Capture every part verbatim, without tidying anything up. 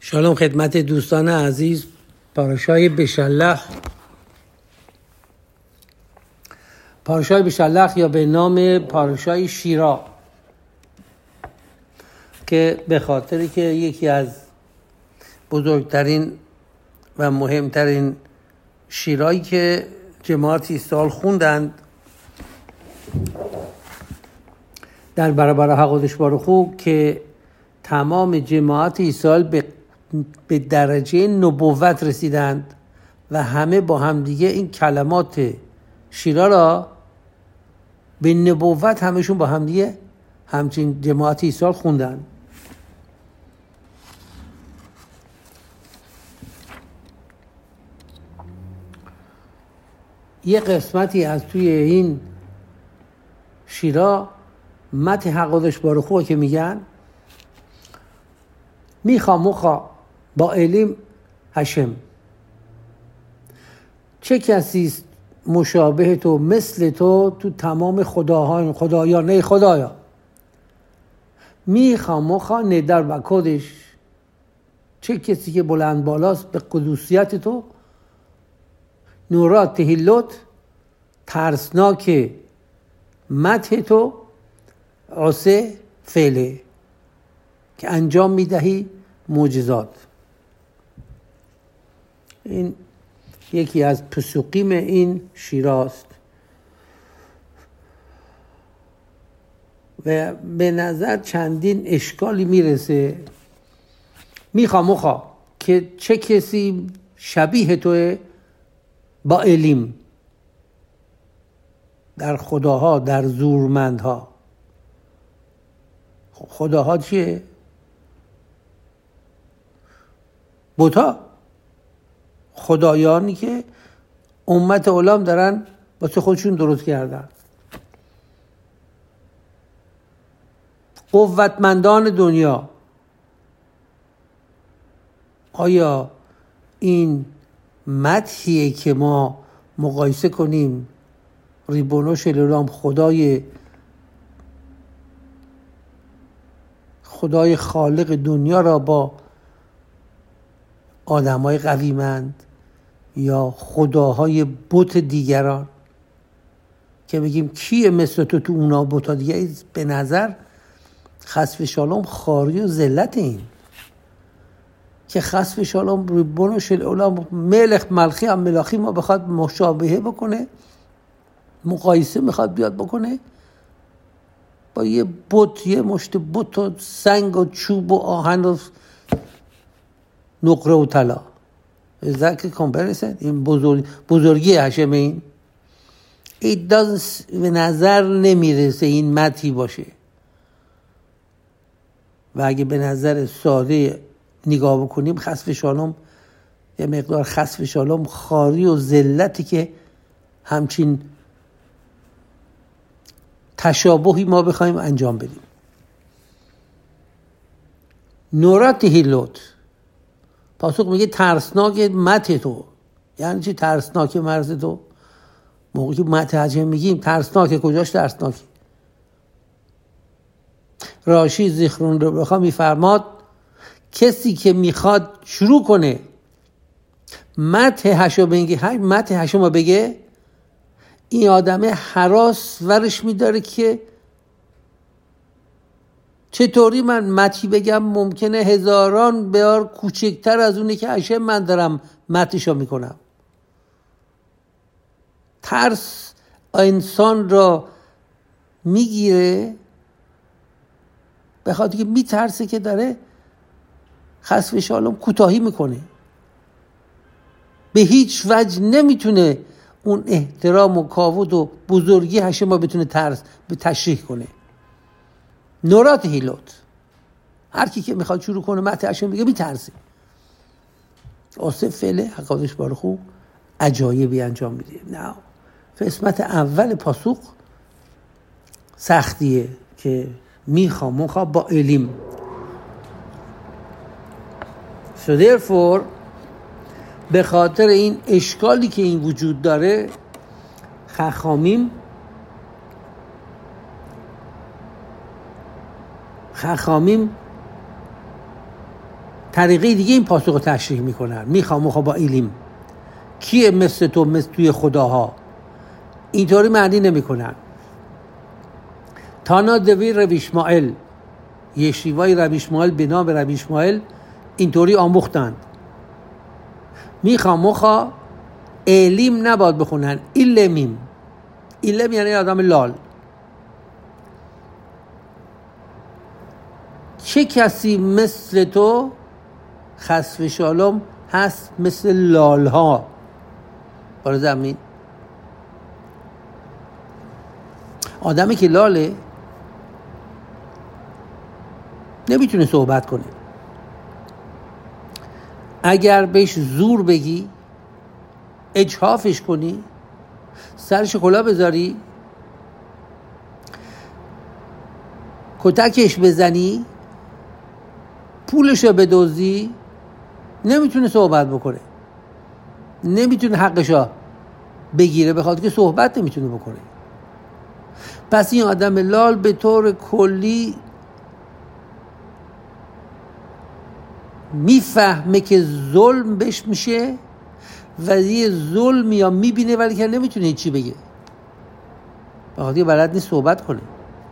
شالوم خدمت دوستان عزیز. پاراشای بشلح پاراشای بشلح یا به نام پاراشای شیرا، که به خاطری که یکی از بزرگترین و مهمترین شیرایی که جماعت ایسال خوندند در برابر حقادش بارخو، که تمام جماعت ایسال به به درجه نبوت رسیدند و همه با همدیگه این کلمات شیرا را به نبوت همشون با همدیگه همچین جماعت ایسال خوندند. یه قسمتی از توی این شیرا مت حقادش بارخو که میگن میخوا مخا با علیم هشم، چه کسی است مشابه تو مثل تو تو تمام خداها خدایان نه خدایا. میخوا مخا ندر و کدش، چه کسی که بلند بالاست به قدوسیت تو. نورات تهیلوت، ترسناک مدح تو. عاصه فعله، که انجام میدهی معجزات. این یکی از پسوقیم این شیراست و به نظر چندین اشکالی میرسه. میخوا مخوا که چه کسی شبیه توه با علیم در خداها، در زورمندها. خداها چیه؟ بوتا، خدایانی که امت علام دارن واسه خودشون درست کردن. قوتمندان دنیا، آیا این مدحیه که ما مقایسه کنیم ریبونو شلولام خدای خدای خالق دنیا را با آدمای قویمند یا خداهای بت دیگران، که بگیم کیه مثل تو تو اونا بتا دیگه؟ به نظر خسف شالوم خاری و ذلت این که خسف شالوم ریبون و شلعالم ملخ ملخی هم ملاخی ما بخواد مشابهه بکنه، مقایسه میخواد بیاد بکنه با یه بت، یه مشت بت و سنگ و چوب و آهن و نقره و طلا. ذاک کامپریسن این بزرگ بزرگی هشم. این it doesn't به نظر نمیرسه این مدحی باشه، و اگه به نظر ساده نگاه بکنیم خسف شالوم یه مقدار خسف شالوم خاری و ذلتی که همچین تشابهی ما بخوایم انجام بدیم. نورات هیلوت، پاسخ میگه ترسناک مت تو. یعنی چی ترسناک مرز تو؟ موقعی که مت هجم میگیم ترسناک، کجاش ترسناک؟ راشی زیخرون رو بخواه میفرماد کسی که میخواد شروع کنه مت هشو بگه مت هشو ما بگه، این آدمه هراس ورش میداره که چطوری من متی بگم ممکنه هزاران بار کوچکتر از اونی که هشم من دارم متیشو میکنم. ترس انسان را میگیره به خاطر که میترسه که داره خسف شالوم کوتاهی میکنه، به هیچ وجه نمیتونه اون احترام و کاوت و بزرگی هشم ما بتونه ترس به تشریح کنه. نورات هیلوت، هر کی که میخواد شروع کنه مت هشم بگه میترسه. آصف فعله حقادش بارخو عجایبی انجام میده. نه قسمت اول پاسخ سختیه که میخوا مخوا با علیم. So therefore به خاطر این اشکالی که این وجود داره خخامیم خخامیم طریقه دیگه این پاسخ رو تشریح میکنن. میخوام مخوا با ایلیم کیه مثل تو مثل توی خداها، اینطوری معنی نمیکنن. تانا دوی روی اشماعیل، یشیوای روی اشماعیل به نام روی اشماعیل اینطوری آموختند. میخوام مخوا ایلیم نباید بخونن، ایلمیم. ایلم یعنی آدم لال. چه کسی مثل تو خسف شالوم هست مثل لال ها بار زمین؟ آدمی که لاله نمیتونه صحبت کنه. اگر بهش زور بگی، اجحافش کنی، سرش کلاه بذاری، کتکش بزنی، پولشو بدزدی، نمیتونه صحبت بکنه، نمیتونه حقشو بگیره، بخاطر که صحبت نمیتونه بکنه. پس این آدم لال به طور کلی میفهمه که ظلم بهش میشه و یه ظلم یا میبینه ولی که نمیتونه هیچی بگه، بخاطر که بلد نیست صحبت کنه.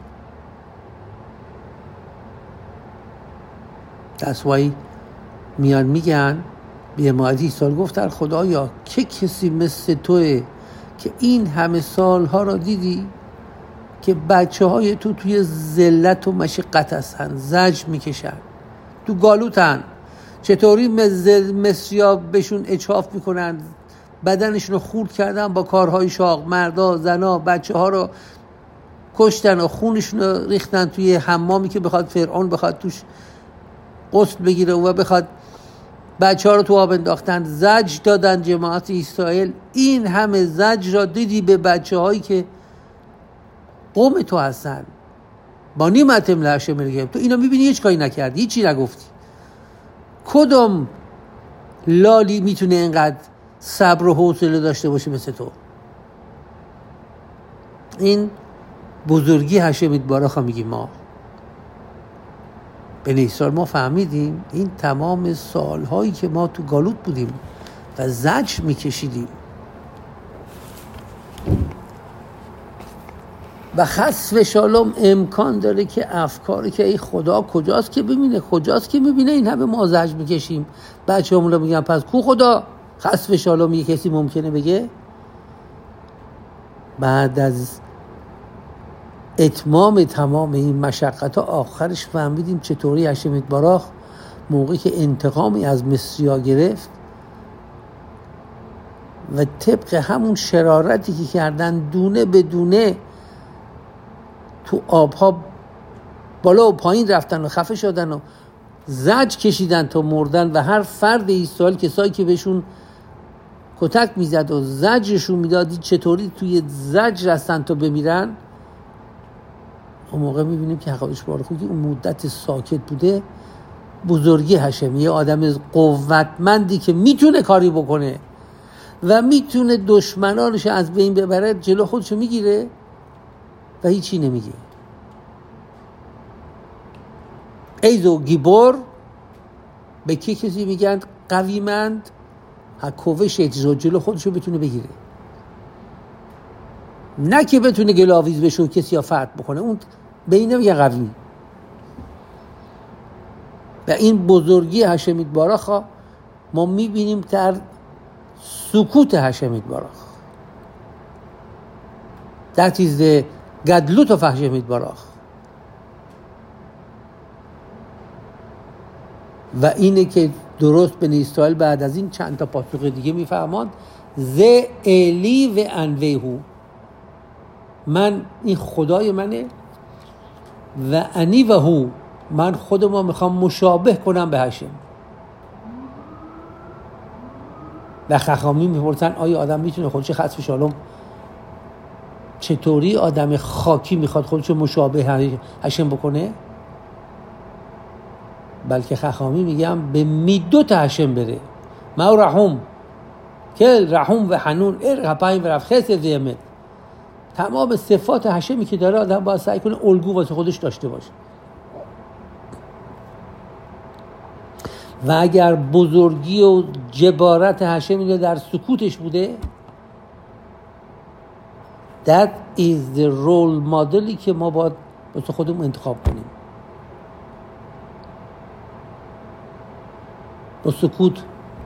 دستوایی میان میگن به مادی سال گفتن خدایا که کسی مثل توه که این همه سالها را دیدی که بچه های تو توی ذلت و مشقت هستن، زجر میکشن، تو گالوتن، چطوری مصریا بهشون اجحاف میکنن، بدنشون رو خورد کردن با کارهای شاق، مردا، زنا، بچه ها رو کشتن و خونشون رو ریختن توی حمامی که بخواد فرعون بخواد توش غسل بگیره و بخواد بچه ها رو تو آب انداختن، زجر دادن جماعت اسرائیل. این همه زجر را دیدی به بچه هایی که قوم تو هستن، با نیمت املهشه میگم تو اینا میبینی هیچ کاری نکردی، هیچی نگفتی. کدوم لالی میتونه اینقدر صبر و حوصله داشته باشه مثل تو؟ این بزرگی هشم یتبارک میگیم. ما بنی اسرائیل ما فهمیدیم این تمام سالهایی که ما تو گالوت بودیم و زجر میکشیدیم و خسف شالوم امکان داره که افکاری که ای خدا کجاست که ببینه، کجاست که میبینه این همه ما زجر میکشیم، بچه همون رو میگن پس کو خدا؟ خسف شالوم یه کسی ممکنه بگه؟ بعد از اتمام تمام این مشقت ها آخرش فهمیدیم چطوری هشم یتبارک موقعی که انتقامی از مصریا گرفت و طبق همون شرارتی که کردن دونه به دونه تو آبها بالا و پایین رفتن و خفه شدن و زجر کشیدن تا مردن و هر فرد اسرائیل کسایی که بهشون کتک میزد و زجرشون میدادی چطوری توی زجر هستن تا بمیرن. اون موقع میبینیم که حقایقش باره خوبی اون مدت ساکت بوده بزرگی هشم، یه آدم قوتمندی که میتونه کاری بکنه و میتونه دشمنانش از بین ببره، جلو خودشو میگیره و هیچی نمیگه. ایزو گیبور به کی کسی میگن قویمند، حکوش اجزا جلو خودشو بتونه بگیره، نه که بتونه گلاویز بشه و کسی ها فتح بکنه، اون به این نمیگه قوی. و این بزرگی هشم یتبارک ما میبینیم در سکوت هشم یتبارک. That is the گدلوت of هشم یتبارک. و اینه که درست بنی اسرائیل بعد از این چند تا پاسخ دیگه میفهمند ز الی و انوهو، من این خدای منه و انی و هو، من خودم میخوام مشابه کنم به هشم. و خخامی میپرسن آیا آدم میتونه خودش خسف شالوم، چطوری آدم خاکی میخواد خودش مشابه هشم بکنه؟ بلکه خخامی میگم به میدوت هشم بره. ما رحم کل رحم و حنون ارغ پایین و رفت خیست زیمت، تمام صفات هشمی که داره آدم باید سعی کنه الگو واسه خودش داشته باشه. و اگر بزرگی و جبارت هشم اینو در سکوتش بوده، that is the role modelی که ما باید واسه خودمون انتخاب کنیم. با سکوت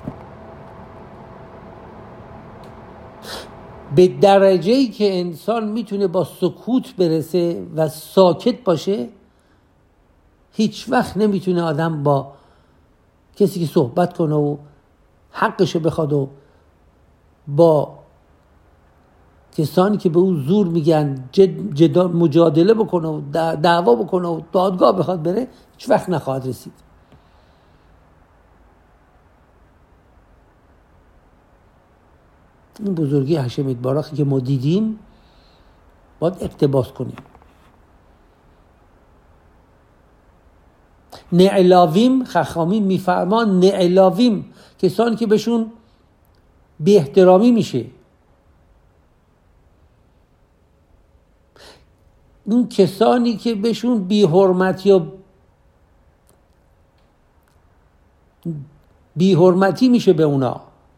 به درجه‌ای که انسان میتونه با سکوت برسه و ساکت باشه، هیچ وقت نمیتونه آدم با کسی که صحبت کنه و حقشو بخواد و با کسانی که به او زور میگن جد جدا مجادله بکنه و دعوا بکنه و دادگاه بخواد بره، هیچ وقت نخواهد رسید. این بزرگی هشم ایتبارک که ما دیدیم باید اقتباس کنیم. نعلاویم، خخامی میفرمان نعلاویم کسانی که بهشون بی احترامی میشه، اون کسانی که بهشون بی حرمت یا بی حرمتی میشه به اونا،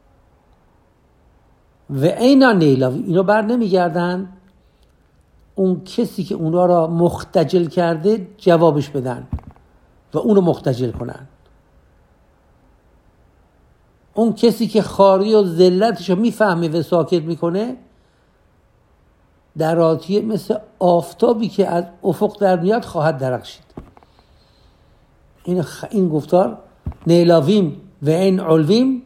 و اینا نیلاوی، اینا بر نمیگردن اون کسی که اونا را مختجل کرده جوابش بدن و اونو مختجل کنن. اون کسی که خاری و ذلتش رو میفهمه و ساکت میکنه، در آتیه مثل آفتابی که از افق در میاد خواهد درخشید. این خ... این گفتار نیلاویم و این علویم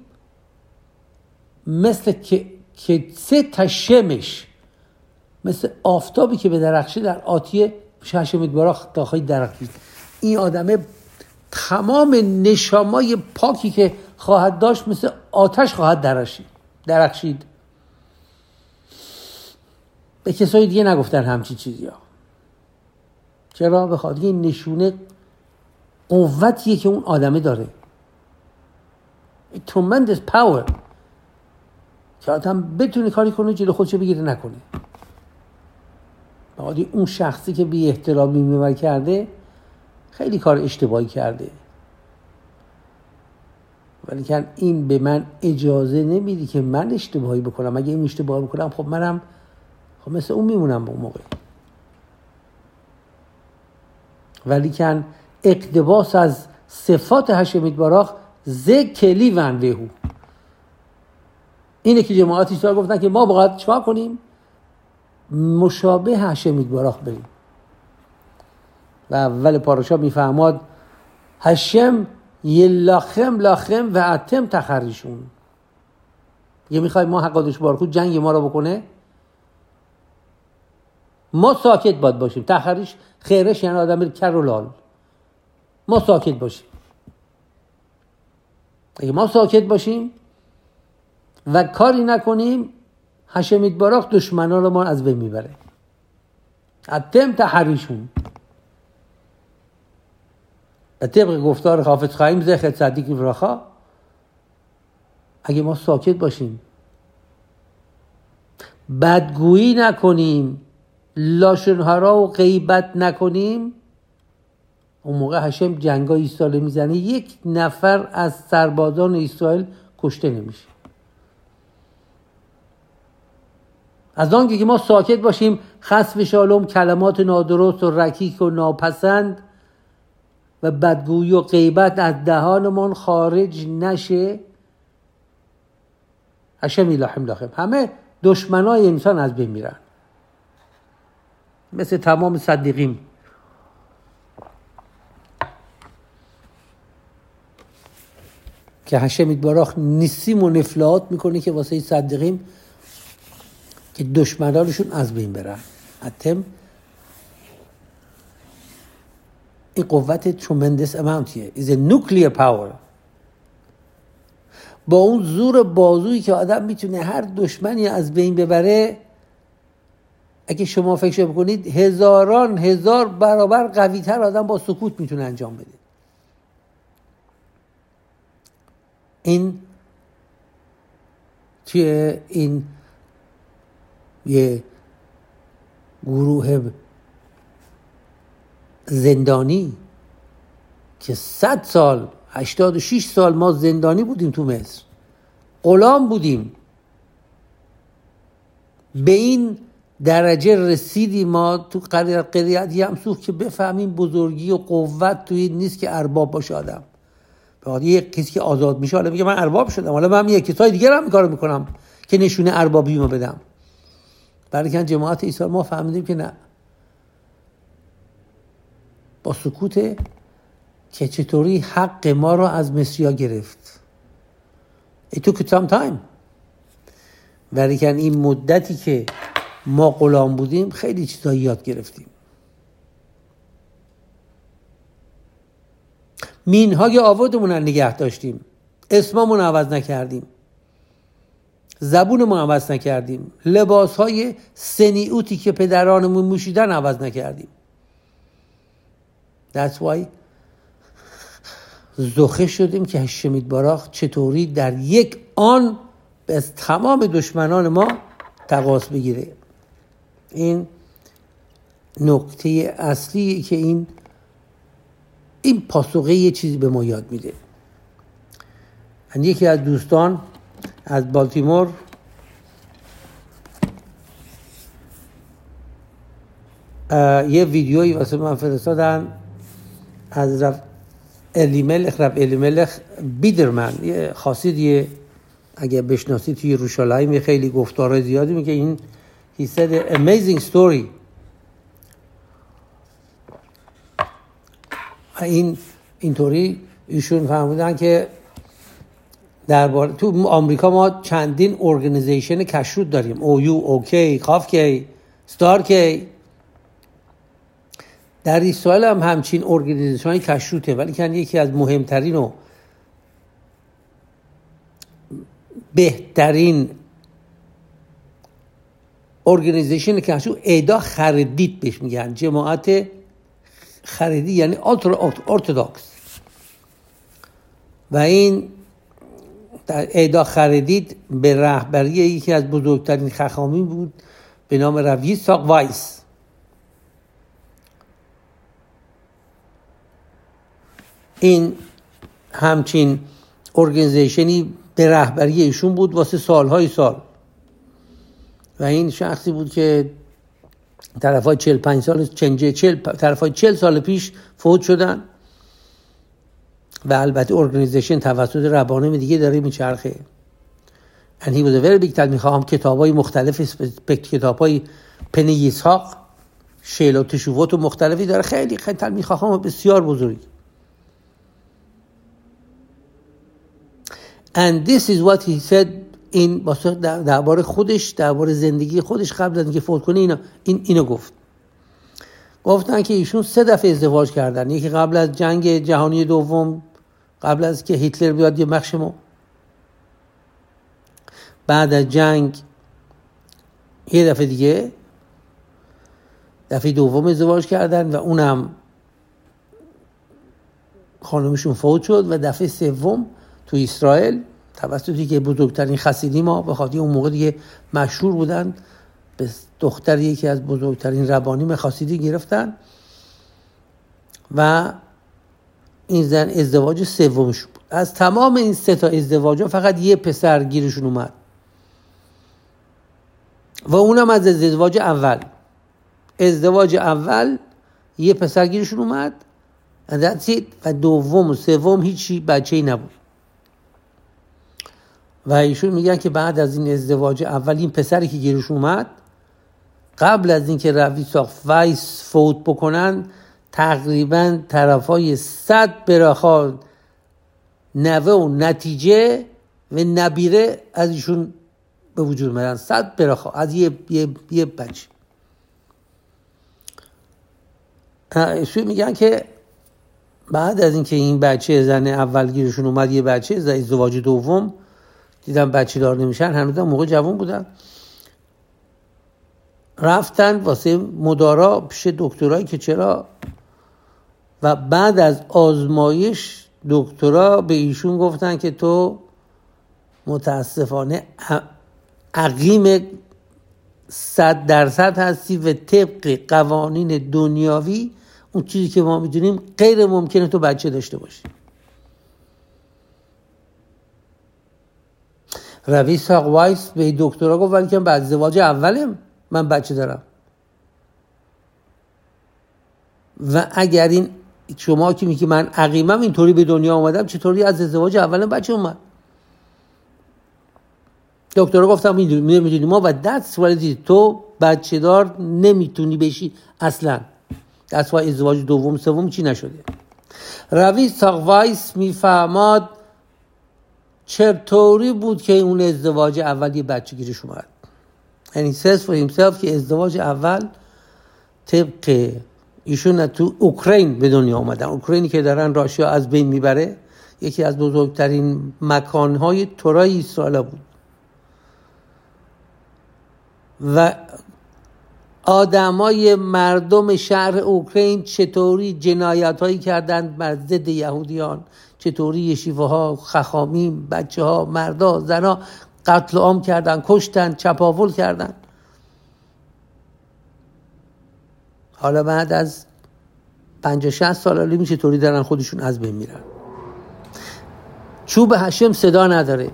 مثل که که سه تا شمش، مثل آفتابی که به درخشی در آتیه هشم ایتبارک داخل درخشید. این آدمه تمام نشامای پاکی که خواهد داشت مثل آتش خواهد درخشید درخشید به کسای دیگه نگفتن همچین چیزی ها. چرا؟ بخاطر این نشونه قوتیه که اون آدمه داره، tremendous power که آدم بتونه کاری کنه جلو خودشو بگیره نکنه. بخاطر اون شخصی که بی احترامی میمر کرده خیلی کار اشتباهی کرده، ولی که این به من اجازه نمیدی که من اشتباهی بکنم. اگه این اشتباهی بکنم خب منم خب مثل اون میمونم به اون موقع. ولی که اقتباس از صفات هشم ایتبارک ز کلی ون وهو، اینه که جماعت ایسا گفتن که ما باید چیکار کنیم؟ مشابه هشم ایتبارک بریم. و اول پاراشا میفهماد هشم یلاخم لاخم و اتم تخریشون، یه میخوای ما حقادش بارکو جنگ ما رو بکنه، ما ساکت باید باشیم. تخریش خیرش یعنی آدم کر و لال، ما ساکت باشیم. اگه ما ساکت باشیم و کاری نکنیم، هشم ایتبارک دشمنان رو ما از بین میبره. اتم تحریشون به طبق گفتار حافظ خایم زخر صدیق ابراخا، اگه ما ساکت باشیم، بدگویی نکنیم، لاشنهارا و غیبت نکنیم، اون موقع هشم جنگای اسرائیل میزنه، یک نفر از سربازان اسرائیل کشته نمیشه. از آنکه که ما ساکت باشیم، خسف شالوم کلمات نادرست و رکیک و ناپسند و بدگویی و غیبت از دهانمون خارج نشه، هشم یلاحم لاخم، همه دشمنای انسان از بین میرن. مثل تمام صدیقین که هشم ایتبارک نیسیم و نفلات میکنه که واسه صدیقین که دشمنانشون از بین برن. حتم این قوت tremendous amountیه، is a nuclear power. با اون زور بازویی که آدم میتونه هر دشمنی از بین ببره، اگه شما فکر بکنید هزاران هزار برابر قوی تر آدم با سکوت میتونه انجام بده. این توی این یه گروه زندانی که صد سال هشتاد و شش سال ما زندانی بودیم تو مصر، غلام بودیم. به این درجه رسیدیم ما تو قریت یمسوف که بفهمیم بزرگی و قوت توی نیست که ارباب باشه آدم. به خاطر یک کسی که آزاد میشه حالا میگه من ارباب شدم، حالا من یک کسای دیگه هم کارو میکنم که نشونه اربابیمو بدم. برای که جماعت عیسی ما فهمیدیم که نه، با سکوت که چطوری حق ما رو از مصریا گرفت. It took some time. برای که این مدتی که ما غلام بودیم خیلی چیزا یاد گرفتیم. مینهای آوادمون رو نگه داشتیم، اسممون عوض نکردیم، زبونمون عوض نکردیم، لباسهای سنیوتی که پدرانمون موشیدن عوض نکردیم. That's why زخه شدیم که هشمید باراخ چطوری در یک آن از تمام دشمنان ما تقاص بگیره. این نکته اصلی که این این پاسخه یه چیزی به ما یاد میده. یکی از دوستان از بالتیمور یه ویدیویی واسه من فرستادن از رف الیملخ رف الیملخ بیدرمن، یه خاصیدیه اگه بشناسید توی یروشلایم خیلی گفتارهای زیادی میگه. این he said an amazing story. این اینطوری ایشون فهمیدن که درباره تو آمریکا ما چندین ارگانیزیشن کشروت داریم، او یو، اوکی، خافکی، ستارکی. در اسرائیل هم همچین ارگانیزیشن کشروته، ولی که یکی از مهمترین و بهترین ارگانیزیشن کشروت اعدا خردید بهش میگن، جماعت خردی یعنی ارتودکس. و این در اعدا خردید به رهبری یکی از بزرگترین خخامی بود به نام رب ییtzchak وایس. این همچین ارگانیزیشنی به رهبری ایشون بود واسه سالهای سال. و این شخصی بود که طرفای چهل پنج سال چنجه چهل طرفای چهل سال پیش فوت شدن و البته ارگانیزیشن توسط ربانه دیگه داره میچرخه. and he was a very big time. میخوام کتابای مختلف، کتابای پنی ییtzchak، شیل و تشووت و مختلفی داره، خیلی خیلی تلمیذ خواهم بسیار بزرگی. and this is what he said این واسه درباره خودش، درباره زندگی خودش قبل از اینکه فوت کنه اینا این اینو گفت. گفتن که ایشون سه دفعه ازدواج کردن. یکی قبل از جنگ جهانی دوم، قبل از که هیتلر بیاد یه مخشمو، بعد از جنگ یه دفعه دیگه، دفعه دوم ازدواج کردن و اونم خانمشون فوت شد. و دفعه سوم تو اسرائیل توسطی که بزرگترین خسیدی ما به خاطر اون موقع دیگه مشهور بودن، به دختر یکی از بزرگترین ربانی خسیدی گرفتن و این زن ازدواج سومش بود. از تمام این سه تا ازدواجا فقط یه پسر گیرشون اومد و اونم از ازدواج اول. ازدواج اول یه پسر گیرشون اومد و دوم و سوم هیچی بچه‌ای نبود. و ایشون میگن که بعد از این ازدواج اول این پسری که گیرش اومد، قبل از اینکه رب ییtzchak وایس فوت بکنن، تقریبا طرفای صد براخا نوه و نتیجه و نبیره از ایشون به وجود اومدن. صد براخا از یه یه یه بچه. ایشون میگن که بعد از اینکه این بچه زن اول گیرشون اومد، یه بچه ازدواج دوم دیدن بچه دار نمیشن، هنوز هم موقع جوان بودن، رفتن واسه مدارا پیش دکترایی که چرا. و بعد از آزمایش دکترا به ایشون گفتن که تو متاسفانه عقیم صد درصد هستی و طبق قوانین دنیاوی اون چیزی که ما میدونیم غیر ممکنه تو بچه داشته باشی. روی ساق وایس به دکترها گفت ولی که بعد ازدواج اولم من بچه دارم. و اگر این شما که میگی من عقیمم اینطوری به دنیا اومدم، چطوری از ازدواج اولم بچه اومد؟ دکترها گفتم میدونی ما و دست ولی تو بچه دار نمیتونی بشی اصلا. دست ولی ازدواج دوم سوم چی نشده. روی ساق وایس میفهماد چطوری بود که اون ازدواج اول یه بچه گیرش اومد. یعنی سس for himself که ازدواج اول طبق ایشون تو اوکراین به دنیا اومدن. اوکراینی که دارن راشیا از بین میبره، یکی از بزرگترین مکانهای تورای اسرائیل بود و آدمای مردم شهر اوکراین چطوری جنایت هایی کردند بر ضد یهودیان، چطوری یشیوه ها، خخامیم، بچه ها، مردا، زنا قتل عام کردن، کشتن، چپاول کردن. حالا بعد از پنجاه شصت سال میشه چطوری دارن خودشون از بین میرن. چوب هشم صدا نداره.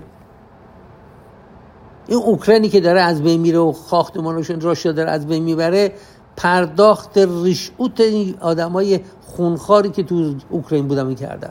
این اوکراینی که داره از بین میره و ساختمانشون راشا داره از بین میبره، پرداخت رشوت آدمای خونخواری که تو اوکراین بودن میکردن.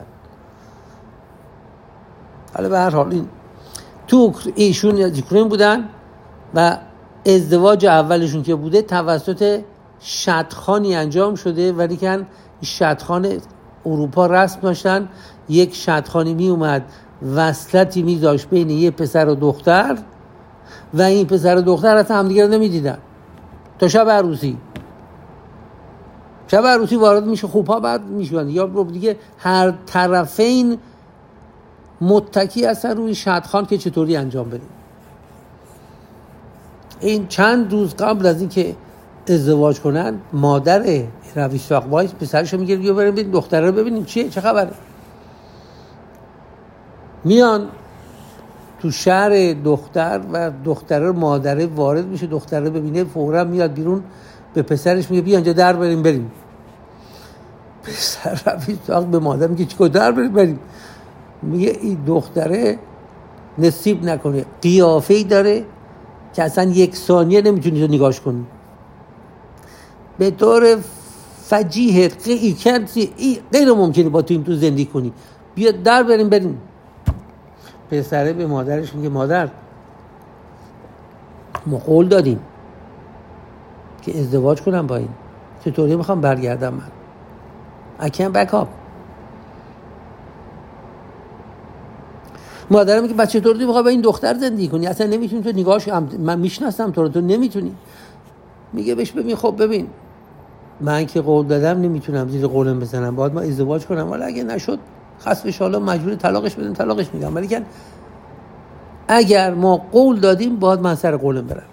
حالا به هر حال این تو ایشون اوکراین بودن و ازدواج اولشون که بوده توسط شطخانی انجام شده، ولی که شطخان اروپا رسم داشتن. یک شطخانی می اومد وصلتی می داشت بین یه پسر و دختر و این پسر و دختر اصلا همدیگه رو نمی دیدن تا شب عروسی. شب عروسی وارد میشه خوبها بعد میشوند یا دیگه هر طرفین متکی هستن روی شطخان که چطوری انجام بدیم. این چند روز قبل از این که ازدواج کنن مادر روی ساق وایس پسرشو میگه بیا بریم ببینیم دختره رو ببینیم چیه چه خبره. میان تو شهر دختر و دختره مادره وارد میشه، دختره ببینه فورا میاد بیرون به پسرش میگه بیا اینجا در بریم بریم. پسر روی ساق به مادر میگه چیکار در بریم بریم؟ میگه این دختره نصیب نکنه قیافه‌ای داره که اصلا یک ثانیه نمیتونی تو نگاش کنی، به طور فجیحه غیر ممکنه با تو این تو زندگی کنی، بیا در بریم بریم. پسره به مادرش میگه مادر ما قول دادیم که ازدواج کنم با این، چطوری میخوام برگردم من؟ I can't back up. مادرم میگه بچه چطوری میخوای با این دختر زندگی کنی؟ اصلا نمیتونی تو نگاهش، من میشناسم تو رو، تو نمیتونی. میگه بهش ببین خب ببین من که قول دادم نمیتونم زیر قولم بزنم، باید ما ازدواج کنم، ولی اگه نشد خاص ان شاء الله مجبور طلاقش بدم طلاقش میدم، ولی که اگر ما قول دادیم باید من سر قولم برم.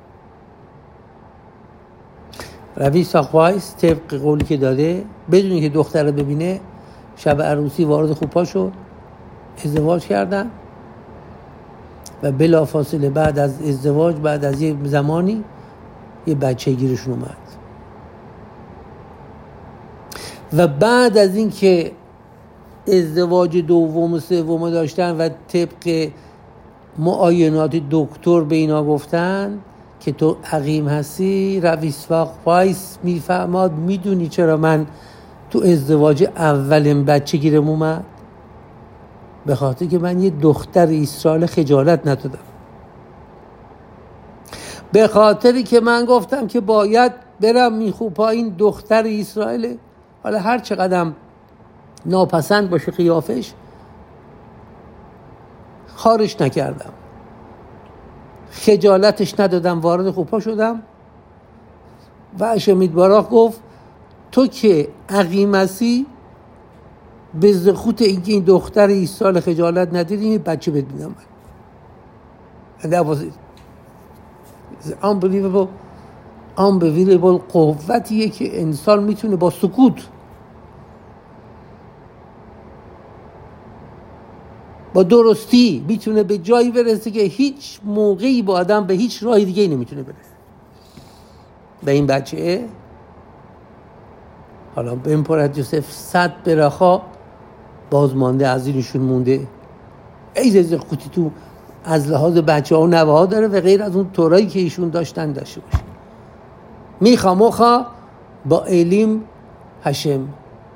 روی ساق وایس طبق قولی که داده بدونی که دختر رو ببینه شب عروسی وارد خوپا شد، ازدواج کردن و بلافاصله بعد از ازدواج بعد از یه زمانی یه بچه گیرشون اومد. و بعد از این که ازدواج دوم و سوم داشتن و طبق معاینات دکتر به اینا گفتن که تو عقیم هستی، روی ساق وایس میفهماد میدونی چرا من تو ازدواج اولم بچه گیرم اومد؟ به خاطر که من یه دختر اسرائیل خجالت ندادم، به خاطری که من گفتم که باید برم میخوپا این دختر اسرائیل، حالا هر چقدر ناپسند باشه قیافش خارش نکردم، خجالتش ندادم، وارد خوپا شدم. و اشمید باراک گفت تو که عقیم هستی به زخوت اینکه این دختر ایسال خجالت ندیدی این بچه بدونم من. And that was it. It's unbelievable unbelievable قوتیه که انسان میتونه با سکوت، با درستی میتونه به جایی برسه که هیچ موقعی با آدم به هیچ راه دیگه نمیتونه برسه. به این بچه حالا به امپرات یوسف صد برخا بازمانده از اینشون مونده. ای زخوتی تو از لحاظ بچه ها و نوه ها داره و غیر از اون تورایی که ایشون داشتن داشته باشه. میخوا مخا با ایلیم هشم.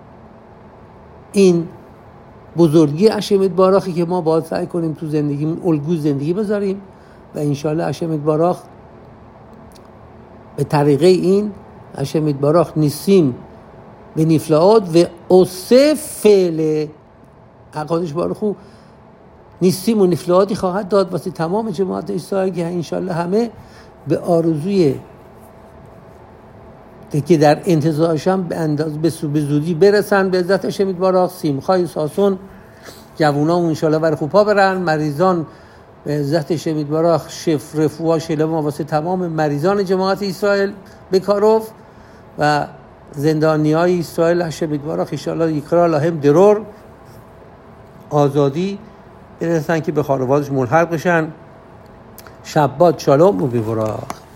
این بزرگی هشم اتباراخی که ما باید سعی کنیم تو زندگیمون الگو زندگی بذاریم و انشالله هشم اتباراخ به طریقه این هشم اتباراخ نیسیم به نفلات و اوسه فعل اقادش بارخو نیستیم و نفلاتی خواهد داد واسه تمام جماعت اسرائیل که انشالله همه به آرزوی که در انتظارشم به انداز به زودی برسن به عزت هشم اتباراخ. سیمخای ساسون جوونا انشالله بر خوبا برن، مریضان به عزت هشم اتباراخ شف رفوا شلما واسه تمام مریضان جماعت اسرائیل بکاروف و زندانیای اسرائیل هشم اتباراخ انشالله یکرا لهم درور آزادی برسن که به خانوادش ملحق بشن. شبات شالوم و بیبراخ.